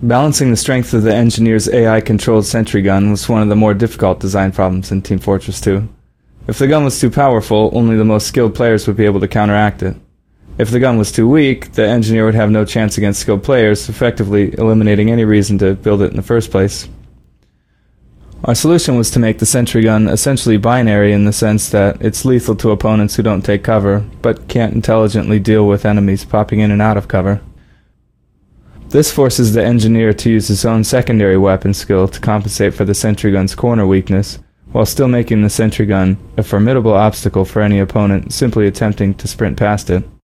Balancing the strength of the engineer's AI-controlled sentry gun was one of the more difficult design problems in Team Fortress 2. If the gun was too powerful, only the most skilled players would be able to counteract it. If the gun was too weak, the engineer would have no chance against skilled players, effectively eliminating any reason to build it in the first place. Our solution was to make the sentry gun essentially binary in the sense that it's lethal to opponents who don't take cover, but can't intelligently deal with enemies popping in and out of cover. This forces the engineer to use his own secondary weapon skill to compensate for the sentry gun's corner weakness, while still making the sentry gun a formidable obstacle for any opponent simply attempting to sprint past it.